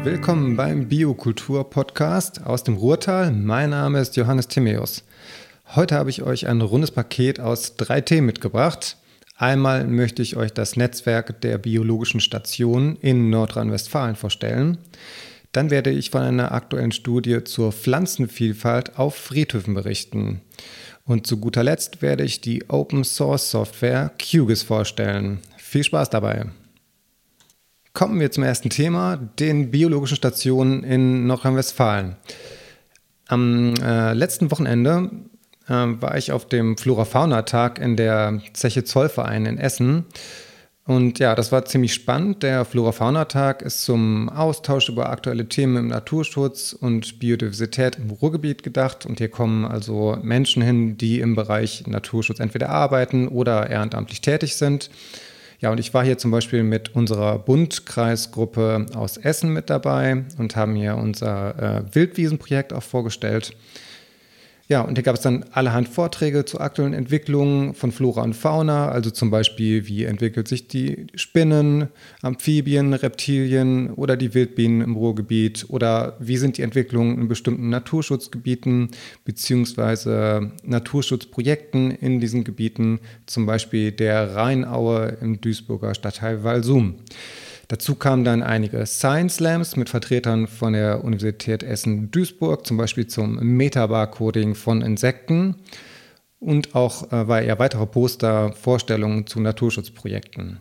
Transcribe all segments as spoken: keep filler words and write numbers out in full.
Willkommen beim Biokultur-Podcast aus dem Ruhrtal. Mein Name ist Johannes Timäus. Heute habe ich euch ein rundes Paket aus drei Themen mitgebracht. Einmal möchte ich euch das Netzwerk der biologischen Stationen in Nordrhein-Westfalen vorstellen. Dann werde ich von einer aktuellen Studie zur Pflanzenvielfalt auf Friedhöfen berichten. Und zu guter Letzt werde ich die Open-Source-Software QGIS vorstellen. Viel Spaß dabei! Kommen wir zum ersten Thema, den biologischen Stationen in Nordrhein-Westfalen. Am äh, letzten Wochenende äh, war ich auf dem Flora-Fauna-Tag in der Zeche Zollverein in Essen. Und ja, das war ziemlich spannend. Der Flora-Fauna-Tag ist zum Austausch über aktuelle Themen im Naturschutz und Biodiversität im Ruhrgebiet gedacht. Und hier kommen also Menschen hin, die im Bereich Naturschutz entweder arbeiten oder ehrenamtlich tätig sind. Ja, und ich war hier zum Beispiel mit unserer Bundkreisgruppe aus Essen mit dabei und haben hier unser äh, Wildwiesenprojekt auch vorgestellt. Ja, und hier gab es dann allerhand Vorträge zu aktuellen Entwicklungen von Flora und Fauna, also zum Beispiel, wie entwickelt sich die Spinnen, Amphibien, Reptilien oder die Wildbienen im Ruhrgebiet oder wie sind die Entwicklungen in bestimmten Naturschutzgebieten beziehungsweise Naturschutzprojekten in diesen Gebieten, zum Beispiel der Rheinaue im Duisburger Stadtteil Walsum. Dazu kamen dann einige Science Slams mit Vertretern von der Universität Essen-Duisburg, zum Beispiel zum Metabarcoding von Insekten und auch äh, war ja weitere Poster, Vorstellungen zu Naturschutzprojekten.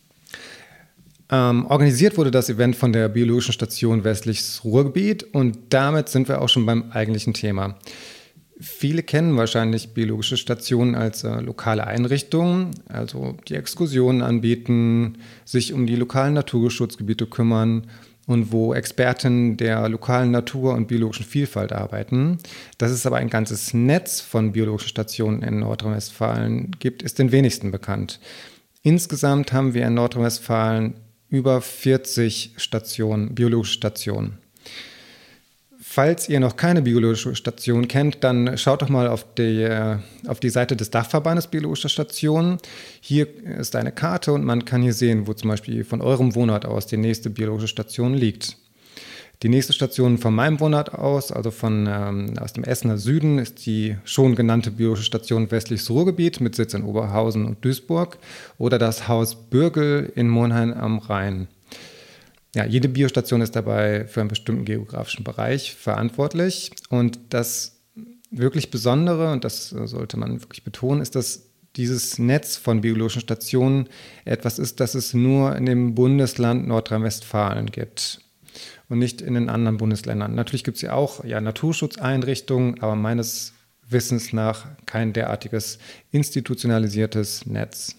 Ähm, organisiert wurde das Event von der Biologischen Station Westliches Ruhrgebiet und damit sind wir auch schon beim eigentlichen Thema. Viele kennen wahrscheinlich biologische Stationen als äh, lokale Einrichtungen, also die Exkursionen anbieten, sich um die lokalen Naturschutzgebiete kümmern und wo Experten der lokalen Natur- und biologischen Vielfalt arbeiten. Dass es aber ein ganzes Netz von biologischen Stationen in Nordrhein-Westfalen gibt, ist den wenigsten bekannt. Insgesamt haben wir in Nordrhein-Westfalen über vierzig Stationen, biologische Stationen. Falls ihr noch keine biologische Station kennt, dann schaut doch mal auf die, auf die Seite des Dachverbandes Biologischer Stationen. Hier ist eine Karte und man kann hier sehen, wo zum Beispiel von eurem Wohnort aus die nächste biologische Station liegt. Die nächste Station von meinem Wohnort aus, also von, ähm, aus dem Essener Süden, ist die schon genannte biologische Station Westliches Ruhrgebiet mit Sitz in Oberhausen und Duisburg oder das Haus Bürgel in Monheim am Rhein. Ja, jede Biostation ist dabei für einen bestimmten geografischen Bereich verantwortlich. Und das wirklich Besondere, und das sollte man wirklich betonen, ist, dass dieses Netz von biologischen Stationen etwas ist, das es nur in dem Bundesland Nordrhein-Westfalen gibt und nicht in den anderen Bundesländern. Natürlich gibt es ja auch ja, Naturschutzeinrichtungen, aber meines Wissens nach kein derartiges institutionalisiertes Netz.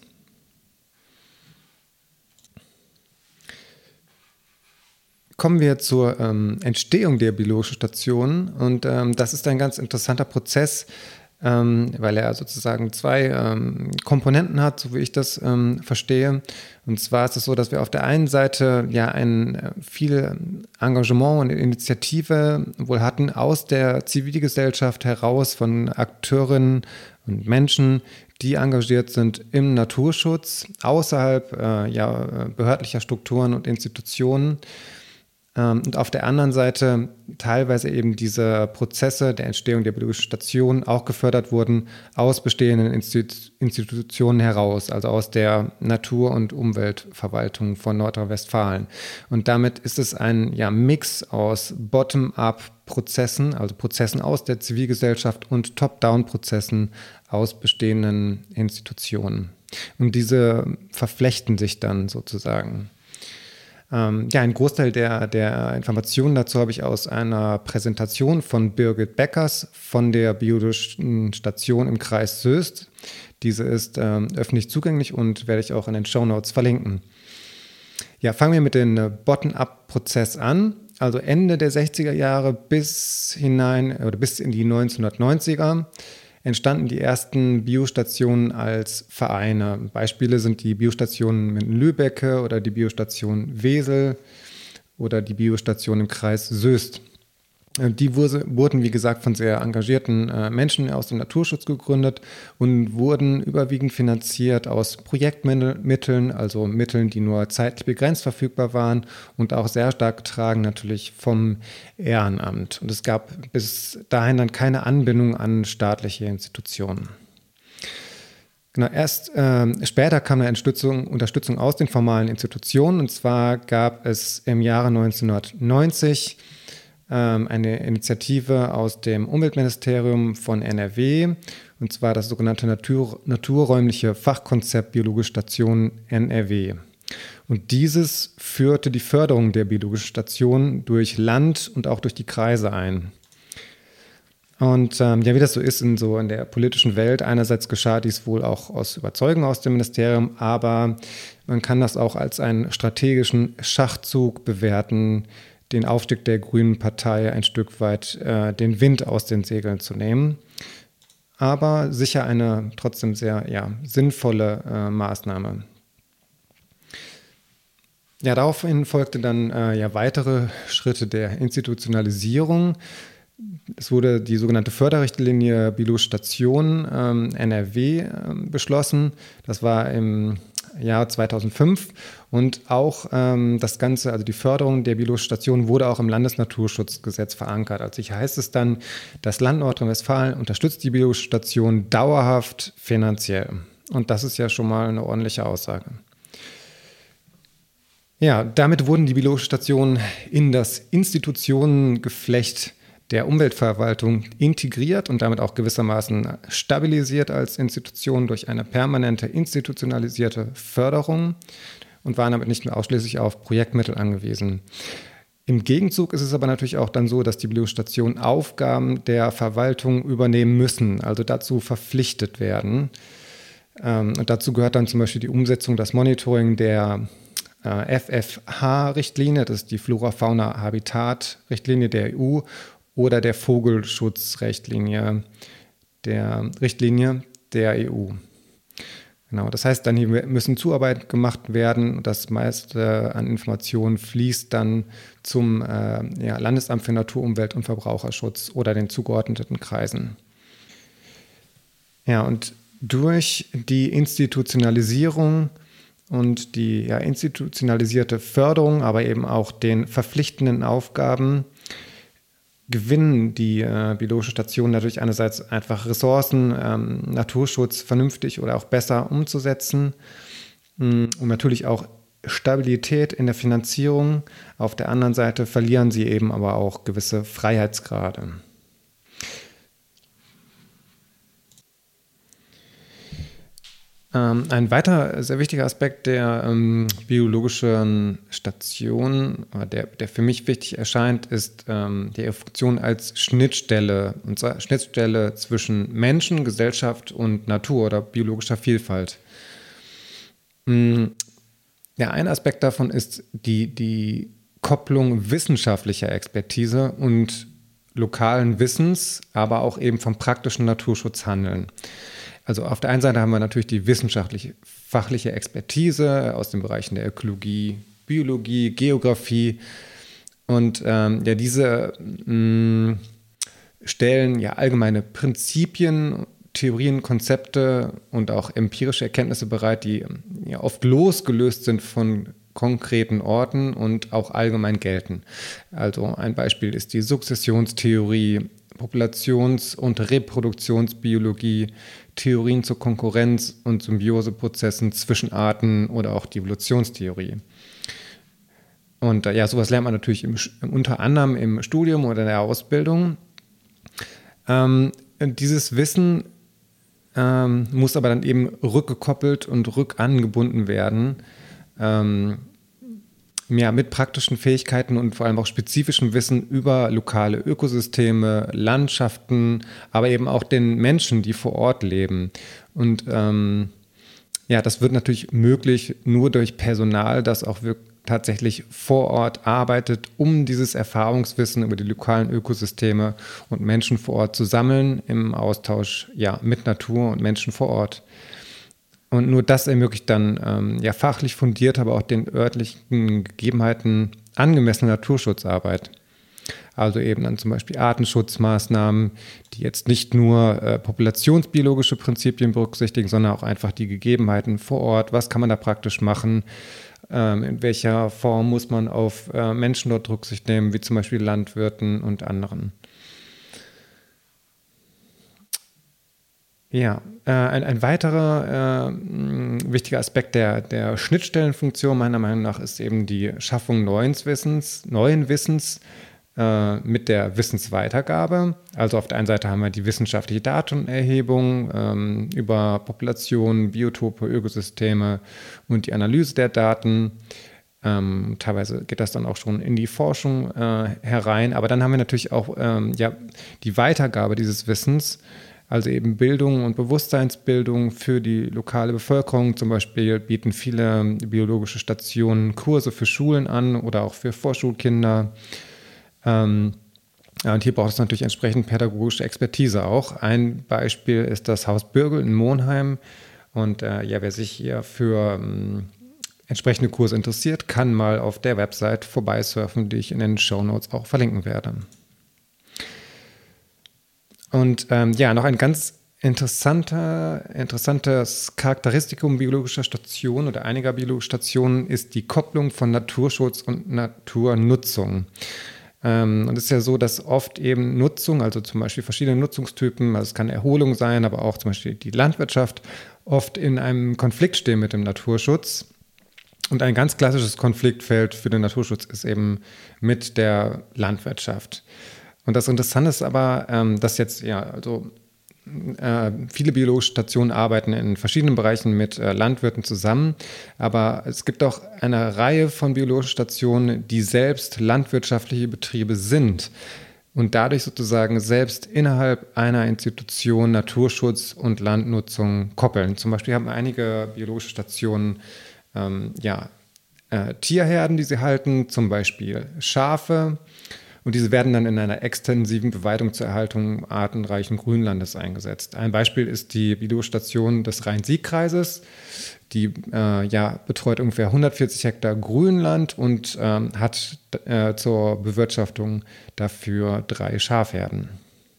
Kommen wir zur ähm, Entstehung der biologischen Stationen und ähm, das ist ein ganz interessanter Prozess, ähm, weil er sozusagen zwei ähm, Komponenten hat, so wie ich das ähm, verstehe. Und zwar ist es so, dass wir auf der einen Seite ja ein äh, viel Engagement und Initiative wohl hatten aus der Zivilgesellschaft heraus von Akteurinnen und Menschen, die engagiert sind im Naturschutz, außerhalb äh, ja, behördlicher Strukturen und Institutionen. Und auf der anderen Seite teilweise eben diese Prozesse der Entstehung der biologischen Stationen auch gefördert wurden aus bestehenden Institu- Institutionen heraus, also aus der Natur- und Umweltverwaltung von Nordrhein-Westfalen. Und damit ist es ein ja, Mix aus Bottom-up-Prozessen, also Prozessen aus der Zivilgesellschaft und Top-down-Prozessen aus bestehenden Institutionen. Und diese verflechten sich dann sozusagen. Ähm, ja, ein Großteil der, der Informationen dazu habe ich aus einer Präsentation von Birgit Beckers von der Biologischen Station im Kreis Soest. Diese ist ähm, öffentlich zugänglich und werde ich auch in den Shownotes verlinken. Ja, fangen wir mit dem Bottom-up-Prozess an. Also Ende der sechziger Jahre bis hinein oder bis in die neunzehnhundertneunziger entstanden die ersten Biostationen als Vereine. Beispiele sind die Biostationen in Lübbecke oder die Biostation Wesel oder die Biostation im Kreis Soest. Die wurde, wurden, wie gesagt, von sehr engagierten äh, Menschen aus dem Naturschutz gegründet und wurden überwiegend finanziert aus Projektmitteln, also Mitteln, die nur zeitlich begrenzt verfügbar waren und auch sehr stark getragen natürlich vom Ehrenamt. Und es gab bis dahin dann keine Anbindung an staatliche Institutionen. Genau, erst äh, später kam eine Unterstützung, Unterstützung aus den formalen Institutionen. Und zwar gab es im Jahre neunzehnhundertneunzig eine Initiative aus dem Umweltministerium von N R W, und zwar das sogenannte Natur, naturräumliche Fachkonzept Biologische Station N R W. Und dieses führte die Förderung der biologischen Station durch Land und auch durch die Kreise ein. Und ähm, ja, wie das so ist in so in der politischen Welt, einerseits geschah dies wohl auch aus Überzeugung aus dem Ministerium, aber man kann das auch als einen strategischen Schachzug bewerten, den Aufstieg der Grünen Partei ein Stück weit äh, den Wind aus den Segeln zu nehmen. Aber sicher eine trotzdem sehr ja, sinnvolle äh, Maßnahme. Ja, daraufhin folgte dann äh, ja weitere Schritte der Institutionalisierung. Es wurde die sogenannte Förderrichtlinie Biologische Station ähm, N R W äh, beschlossen. Das war im Jahr zweitausendfünf, und auch ähm, das Ganze, also die Förderung der biologischen Station, wurde auch im Landesnaturschutzgesetz verankert. Also hier heißt es dann, das Land Nordrhein-Westfalen unterstützt die biologische Station dauerhaft finanziell. Und das ist ja schon mal eine ordentliche Aussage. Ja, damit wurden die biologischen Stationen in das Institutionengeflecht der Umweltverwaltung integriert und damit auch gewissermaßen stabilisiert als Institution durch eine permanente institutionalisierte Förderung und waren damit nicht mehr ausschließlich auf Projektmittel angewiesen. Im Gegenzug ist es aber natürlich auch dann so, dass die biologische Stationen Aufgaben der Verwaltung übernehmen müssen, also dazu verpflichtet werden. Und dazu gehört dann zum Beispiel die Umsetzung, das Monitoring der F F H-Richtlinie, das ist die Flora-Fauna-Habitat-Richtlinie der E U, oder der Vogelschutzrichtlinie der Richtlinie der E U. Genau, das heißt, dann hier müssen Zuarbeit gemacht werden. Das meiste an Informationen fließt dann zum äh, ja, Landesamt für Natur, Umwelt und Verbraucherschutz oder den zugeordneten Kreisen. Ja, und durch die Institutionalisierung und die ja, institutionalisierte Förderung, aber eben auch den verpflichtenden Aufgaben, gewinnen die äh, biologischen Stationen natürlich einerseits einfach Ressourcen, ähm, Naturschutz vernünftig oder auch besser umzusetzen, mh, und natürlich auch Stabilität in der Finanzierung. Auf der anderen Seite verlieren sie eben aber auch gewisse Freiheitsgrade. Ähm, ein weiterer sehr wichtiger Aspekt der ähm, biologischen Station, der, der für mich wichtig erscheint, ist ähm, die Funktion als Schnittstelle, und zwar Schnittstelle zwischen Menschen, Gesellschaft und Natur oder biologischer Vielfalt. Ähm, ja, ein Aspekt davon ist die, die Kopplung wissenschaftlicher Expertise und lokalen Wissens, aber auch eben vom praktischen Naturschutzhandeln. Also auf der einen Seite haben wir natürlich die wissenschaftliche, fachliche Expertise aus den Bereichen der Ökologie, Biologie, Geografie. Und ähm, ja, diese mh, stellen ja allgemeine Prinzipien, Theorien, Konzepte und auch empirische Erkenntnisse bereit, die ja oft losgelöst sind von konkreten Orten und auch allgemein gelten. Also ein Beispiel ist die Sukzessionstheorie, Populations- und Reproduktionsbiologie, Theorien zur Konkurrenz- und Symbioseprozessen zwischen Arten oder auch die Evolutionstheorie. Und äh, ja, sowas lernt man natürlich im, unter anderem im Studium oder in der Ausbildung. Ähm, dieses Wissen ähm, muss aber dann eben rückgekoppelt und rückangebunden werden, ähm, ja, mit praktischen Fähigkeiten und vor allem auch spezifischem Wissen über lokale Ökosysteme, Landschaften, aber eben auch den Menschen, die vor Ort leben. Und ähm, ja, das wird natürlich möglich nur durch Personal, das auch wirklich tatsächlich vor Ort arbeitet, um dieses Erfahrungswissen über die lokalen Ökosysteme und Menschen vor Ort zu sammeln, im Austausch ja, mit Natur und Menschen vor Ort. Und nur das ermöglicht dann ähm, ja, fachlich fundiert, aber auch den örtlichen Gegebenheiten angemessene Naturschutzarbeit. Also eben dann zum Beispiel Artenschutzmaßnahmen, die jetzt nicht nur äh, populationsbiologische Prinzipien berücksichtigen, sondern auch einfach die Gegebenheiten vor Ort. Was kann man da praktisch machen? Ähm, in welcher Form muss man auf äh, Menschen dort Rücksicht nehmen, wie zum Beispiel Landwirten und anderen? Ja, äh, ein, ein weiterer äh, wichtiger Aspekt der, der Schnittstellenfunktion meiner Meinung nach ist eben die Schaffung neuen Wissens, neuen Wissens äh, mit der Wissensweitergabe. Also auf der einen Seite haben wir die wissenschaftliche Datenerhebung ähm, über Populationen, Biotope, Ökosysteme und die Analyse der Daten. Ähm, teilweise geht das dann auch schon in die Forschung äh, herein. Aber dann haben wir natürlich auch ähm, ja, die Weitergabe dieses Wissens. Also eben Bildung und Bewusstseinsbildung für die lokale Bevölkerung. Zum Beispiel bieten viele biologische Stationen Kurse für Schulen an oder auch für Vorschulkinder. Ähm, ja, und hier braucht es natürlich entsprechend pädagogische Expertise auch. Ein Beispiel ist das Haus Bürgel in Monheim. Und äh, ja, wer sich hier für ähm, entsprechende Kurse interessiert, kann mal auf der Website vorbeisurfen, die ich in den Shownotes auch verlinken werde. Und ähm, ja, noch ein ganz interessanter, interessantes Charakteristikum biologischer Stationen oder einiger biologischer Stationen ist die Kopplung von Naturschutz und Naturnutzung. Ähm, und es ist ja so, dass oft eben Nutzung, also zum Beispiel verschiedene Nutzungstypen, also es kann Erholung sein, aber auch zum Beispiel die Landwirtschaft, oft in einem Konflikt stehen mit dem Naturschutz. Und ein ganz klassisches Konfliktfeld für den Naturschutz ist eben mit der Landwirtschaft. Und das Interessante ist aber, ähm, dass jetzt ja, also äh, viele biologische Stationen arbeiten in verschiedenen Bereichen mit äh, Landwirten zusammen, aber es gibt auch eine Reihe von biologischen Stationen, die selbst landwirtschaftliche Betriebe sind und dadurch sozusagen selbst innerhalb einer Institution Naturschutz und Landnutzung koppeln. Zum Beispiel haben einige biologische Stationen ähm, ja, äh, Tierherden, die sie halten, zum Beispiel Schafe. Und diese werden dann in einer extensiven Beweidung zur Erhaltung artenreichen Grünlandes eingesetzt. Ein Beispiel ist die Biostation des Rhein-Sieg-Kreises. Die äh, ja, betreut ungefähr hundertvierzig Hektar Grünland und ähm, hat äh, zur Bewirtschaftung dafür drei Schafherden.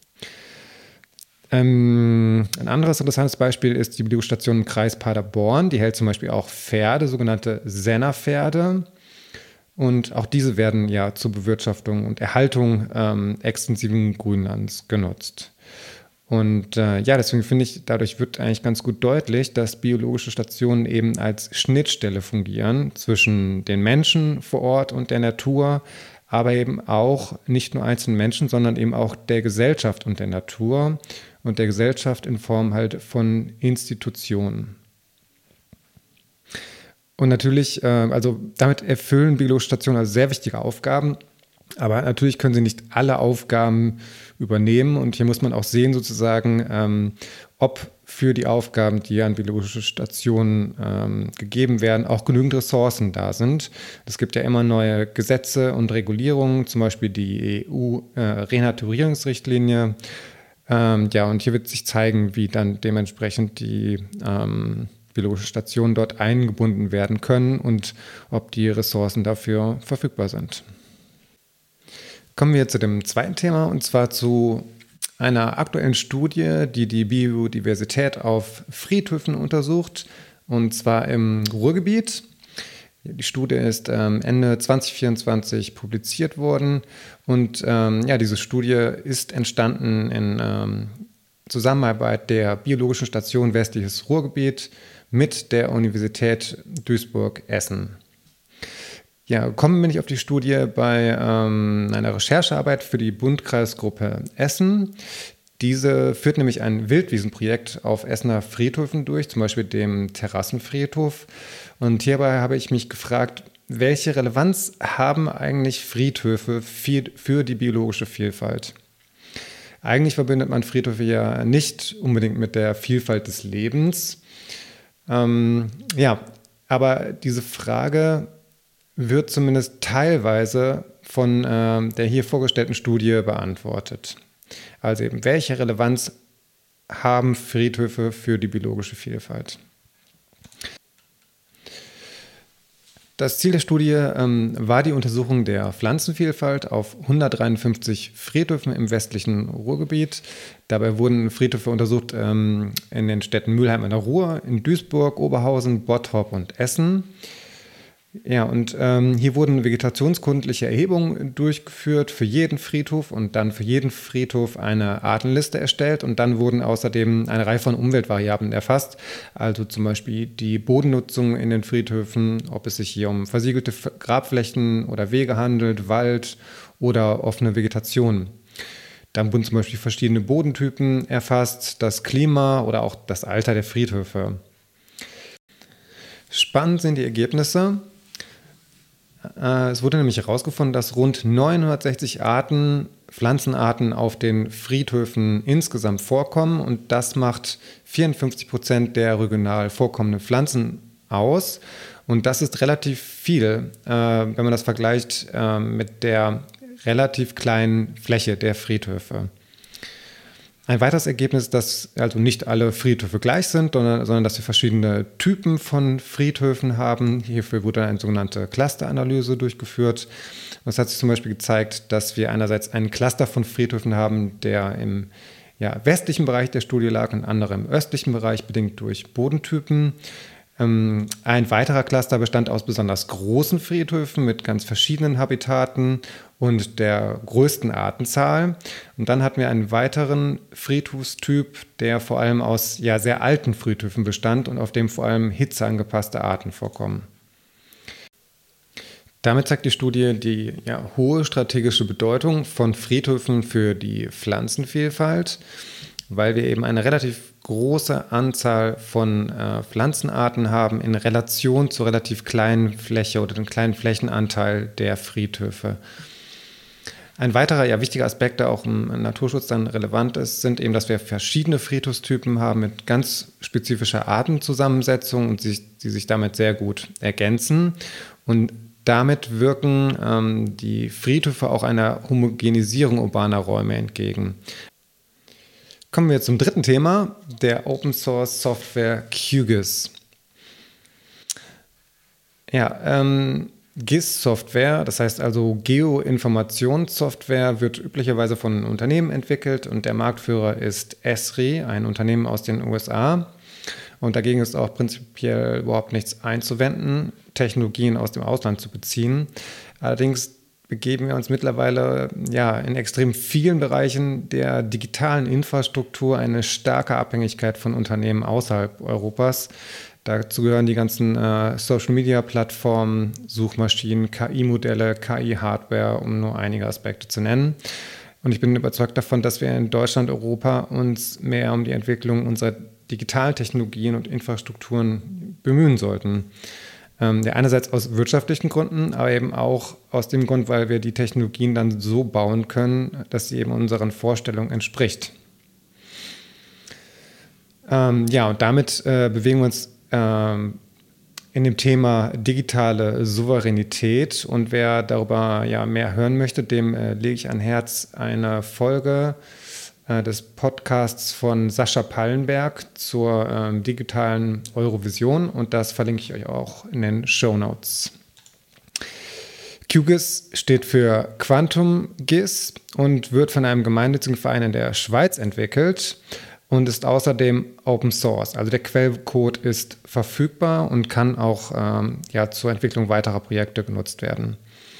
Ähm, ein anderes interessantes Beispiel ist die Biostation im Kreis Paderborn. Die hält zum Beispiel auch Pferde, sogenannte Sennerpferde. Und auch diese werden ja zur Bewirtschaftung und Erhaltung ähm, extensiven Grünlands genutzt. Und äh, ja, deswegen finde ich, dadurch wird eigentlich ganz gut deutlich, dass biologische Stationen eben als Schnittstelle fungieren zwischen den Menschen vor Ort und der Natur, aber eben auch nicht nur einzelnen Menschen, sondern eben auch der Gesellschaft und der Natur und der Gesellschaft in Form halt von Institutionen. Und natürlich, äh, also damit erfüllen biologische Stationen also sehr wichtige Aufgaben, aber natürlich können sie nicht alle Aufgaben übernehmen. Und hier muss man auch sehen, sozusagen, ähm, ob für die Aufgaben, die an biologische Stationen ähm, gegeben werden, auch genügend Ressourcen da sind. Es gibt ja immer neue Gesetze und Regulierungen, zum Beispiel die E U-Renaturierungsrichtlinie. Ähm, ja, und hier wird sich zeigen, wie dann dementsprechend die ähm, biologische Stationen dort eingebunden werden können und ob die Ressourcen dafür verfügbar sind. Kommen wir zu dem zweiten Thema, und zwar zu einer aktuellen Studie, die die Biodiversität auf Friedhöfen untersucht, und zwar im Ruhrgebiet. Die Studie ist ähm, Ende zwanzig vierundzwanzig publiziert worden, und ähm, ja, diese Studie ist entstanden in ähm, Zusammenarbeit der Biologischen Station Westliches Ruhrgebiet mit der Universität Duisburg-Essen. Ja, gekommen bin ich auf die Studie bei ähm, einer Recherchearbeit für die Bundkreisgruppe Essen. Diese führt nämlich ein Wildwiesenprojekt auf Essener Friedhöfen durch, zum Beispiel dem Terrassenfriedhof. Und hierbei habe ich mich gefragt, welche Relevanz haben eigentlich Friedhöfe für die biologische Vielfalt? Eigentlich verbindet man Friedhöfe ja nicht unbedingt mit der Vielfalt des Lebens. Ähm, ja, aber diese Frage wird zumindest teilweise von äh, der hier vorgestellten Studie beantwortet. Also eben, welche Relevanz haben Friedhöfe für die biologische Vielfalt? Das Ziel der Studie ähm, war die Untersuchung der Pflanzenvielfalt auf hundertdreiundfünfzig Friedhöfen im westlichen Ruhrgebiet. Dabei wurden Friedhöfe untersucht ähm, in den Städten Mülheim an der Ruhr, in Duisburg, Oberhausen, Bottrop und Essen. Ja, und ähm, hier wurden vegetationskundliche Erhebungen durchgeführt für jeden Friedhof und dann für jeden Friedhof eine Artenliste erstellt und dann wurden außerdem eine Reihe von Umweltvariablen erfasst, also zum Beispiel die Bodennutzung in den Friedhöfen, ob es sich hier um versiegelte Grabflächen oder Wege handelt, Wald oder offene Vegetation. Dann wurden zum Beispiel verschiedene Bodentypen erfasst, das Klima oder auch das Alter der Friedhöfe. Spannend sind die Ergebnisse. Es wurde nämlich herausgefunden, dass rund neunhundertsechzig Arten, Pflanzenarten auf den Friedhöfen insgesamt vorkommen und das macht vierundfünfzig Prozent der regional vorkommenden Pflanzen aus. Und das ist relativ viel, wenn man das vergleicht mit der relativ kleinen Fläche der Friedhöfe. Ein weiteres Ergebnis ist, dass also nicht alle Friedhöfe gleich sind, sondern, sondern dass wir verschiedene Typen von Friedhöfen haben. Hierfür wurde eine sogenannte Clusteranalyse durchgeführt. Das hat sich zum Beispiel gezeigt, dass wir einerseits einen Cluster von Friedhöfen haben, der im ja, westlichen Bereich der Studie lag und andere im östlichen Bereich, bedingt durch Bodentypen. Ähm, ein weiterer Cluster bestand aus besonders großen Friedhöfen mit ganz verschiedenen Habitaten und der größten Artenzahl. Und dann hatten wir einen weiteren Friedhofstyp, der vor allem aus ja, sehr alten Friedhöfen bestand und auf dem vor allem hitzeangepasste Arten vorkommen. Damit zeigt die Studie die ja, hohe strategische Bedeutung von Friedhöfen für die Pflanzenvielfalt, weil wir eben eine relativ große Anzahl von äh, Pflanzenarten haben in Relation zur relativ kleinen Fläche oder dem kleinen Flächenanteil der Friedhöfe. Ein weiterer ja, wichtiger Aspekt, der auch im Naturschutz dann relevant ist, sind eben, dass wir verschiedene Friedhofstypen haben mit ganz spezifischer Artenzusammensetzung und sich, die sich damit sehr gut ergänzen. Und damit wirken ähm, die Friedhöfe auch einer Homogenisierung urbaner Räume entgegen. Kommen wir zum dritten Thema, der Open Source Software QGIS. Ja, ähm, G I S-Software, das heißt also Geoinformationssoftware, wird üblicherweise von Unternehmen entwickelt und der Marktführer ist Esri, ein Unternehmen aus den U S A. Und dagegen ist auch prinzipiell überhaupt nichts einzuwenden, Technologien aus dem Ausland zu beziehen. Allerdings begeben wir uns mittlerweile ja, in extrem vielen Bereichen der digitalen Infrastruktur eine starke Abhängigkeit von Unternehmen außerhalb Europas. Dazu gehören die ganzen äh, Social-Media-Plattformen, Suchmaschinen, K I-Modelle, K I-Hardware, um nur einige Aspekte zu nennen. Und ich bin überzeugt davon, dass wir in Deutschland, Europa uns mehr um die Entwicklung unserer digitalen Technologien und Infrastrukturen bemühen sollten. Ähm, ja, einerseits aus wirtschaftlichen Gründen, aber eben auch aus dem Grund, weil wir die Technologien dann so bauen können, dass sie eben unseren Vorstellungen entspricht. Ähm, ja, und damit äh, bewegen wir uns ähm, in dem Thema digitale Souveränität. Und wer darüber ja mehr hören möchte, dem äh, lege ich an Herz eine Folge äh, des Podcasts von Sascha Pallenberg zur ähm, digitalen Eurovision. Und das verlinke ich euch auch in den Shownotes. QGIS steht für Quantum G I S und wird von einem gemeinnützigen Verein in der Schweiz entwickelt und ist außerdem Open Source. Also der Quellcode ist verfügbar und kann auch ähm, ja, zur Entwicklung weiterer Projekte genutzt werden.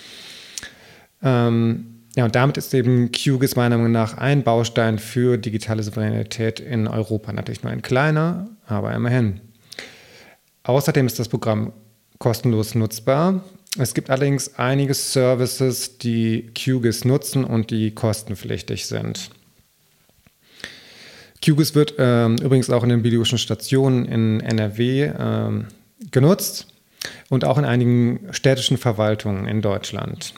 Ähm, ja, und damit ist eben QGIS meiner Meinung nach ein Baustein für digitale Souveränität in Europa. Natürlich nur ein kleiner, aber immerhin. Außerdem ist das Programm kostenlos nutzbar. Es gibt allerdings einige Services, die QGIS nutzen und die kostenpflichtig sind. QGIS wird ähm, übrigens auch in den biologischen Stationen in N R W ähm, genutzt und auch in einigen städtischen Verwaltungen in Deutschland.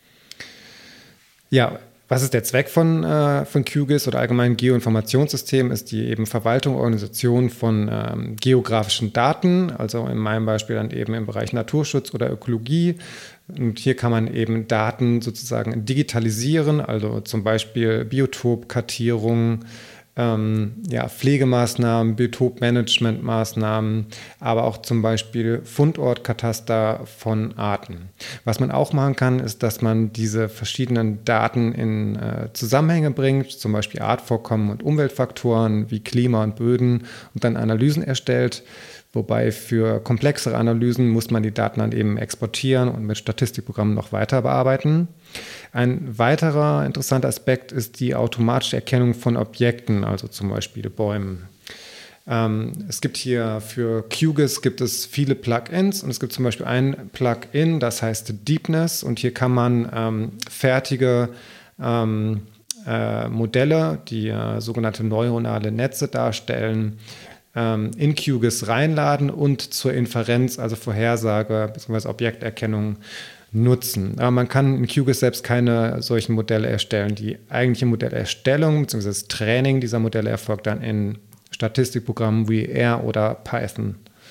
Ja, was ist der Zweck von, äh, von QGIS oder allgemein Geoinformationssystemen? Ist die eben Verwaltung, Organisation von ähm, geografischen Daten, also in meinem Beispiel dann eben im Bereich Naturschutz oder Ökologie. Und hier kann man eben Daten sozusagen digitalisieren, also zum Beispiel Biotopkartierung, ähm, ja, Pflegemaßnahmen, Biotopmanagementmaßnahmen, aber auch zum Beispiel Fundortkataster von Arten. Was man auch machen kann, ist, dass man diese verschiedenen Daten in äh, Zusammenhänge bringt, zum Beispiel Artvorkommen und Umweltfaktoren wie Klima und Böden und dann Analysen erstellt. Wobei für komplexere Analysen muss man die Daten dann eben exportieren und mit Statistikprogrammen noch weiter bearbeiten. Ein weiterer interessanter Aspekt ist die automatische Erkennung von Objekten, also zum Beispiel Bäumen. Ähm, es gibt hier für QGIS gibt es viele Plugins und es gibt zum Beispiel ein Plugin, das heißt Deepness, und hier kann man ähm, fertige ähm, äh, Modelle, die äh, sogenannte neuronale Netze darstellen, in QGIS reinladen und zur Inferenz, also Vorhersage bzw. Objekterkennung nutzen. Aber man kann in QGIS selbst keine solchen Modelle erstellen. Die eigentliche Modellerstellung bzw. das Training dieser Modelle erfolgt dann in Statistikprogrammen wie R oder Python.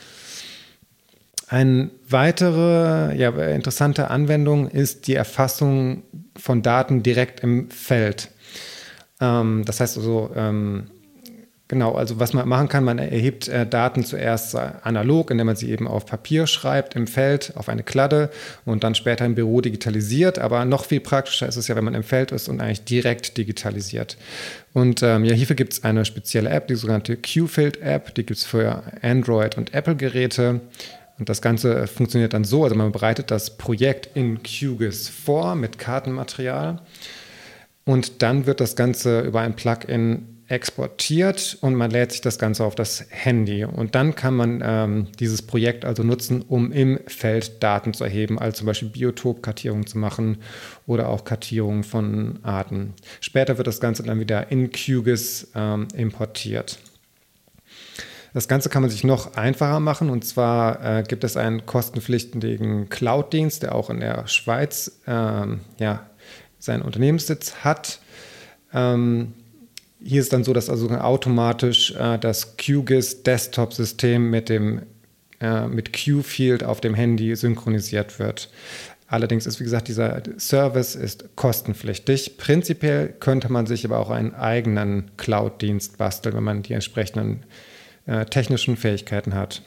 Eine weitere ja, interessante Anwendung ist die Erfassung von Daten direkt im Feld. Ähm, das heißt also, ähm, Genau, also was man machen kann, man erhebt äh, Daten zuerst analog, indem man sie eben auf Papier schreibt, im Feld, auf eine Kladde und dann später im Büro digitalisiert. Aber noch viel praktischer ist es ja, wenn man im Feld ist und eigentlich direkt digitalisiert. Und ähm, ja, hierfür gibt es eine spezielle App, die sogenannte Q-Field-App, die gibt es für Android- und Apple-Geräte. Und das Ganze funktioniert dann so, also man bereitet das Projekt in QGIS vor mit Kartenmaterial und dann wird das Ganze über ein Plugin exportiert und man lädt sich das Ganze auf das Handy. Und dann kann man ähm, dieses Projekt also nutzen, um im Feld Daten zu erheben, also zum Beispiel Biotopkartierung zu machen oder auch Kartierung von Arten. Später wird das Ganze dann wieder in QGIS ähm, importiert. Das Ganze kann man sich noch einfacher machen, und zwar äh, gibt es einen kostenpflichtigen Cloud-Dienst, der auch in der Schweiz ähm, ja, seinen Unternehmenssitz hat. Ähm, Hier ist dann so, dass also automatisch äh, das QGIS-Desktop-System mit dem äh, mit Q-Field auf dem Handy synchronisiert wird. Allerdings ist, wie gesagt, dieser Service ist kostenpflichtig. Prinzipiell könnte man sich aber auch einen eigenen Cloud-Dienst basteln, wenn man die entsprechenden äh, technischen Fähigkeiten hat.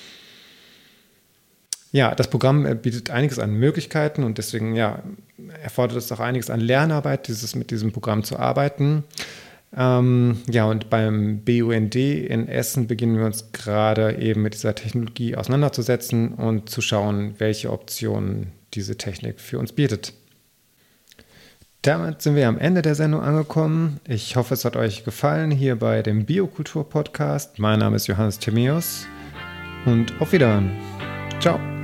Ja, das Programm bietet einiges an Möglichkeiten und deswegen ja, erfordert es auch einiges an Lernarbeit, dieses, mit diesem Programm zu arbeiten. Ähm, ja, und beim B U N D in Essen beginnen wir uns gerade eben mit dieser Technologie auseinanderzusetzen und zu schauen, welche Optionen diese Technik für uns bietet. Damit sind wir am Ende der Sendung angekommen. Ich hoffe, es hat euch gefallen hier bei dem Biokultur-Podcast. Mein Name ist Johannes Timäus und auf Wiederhören. Ciao.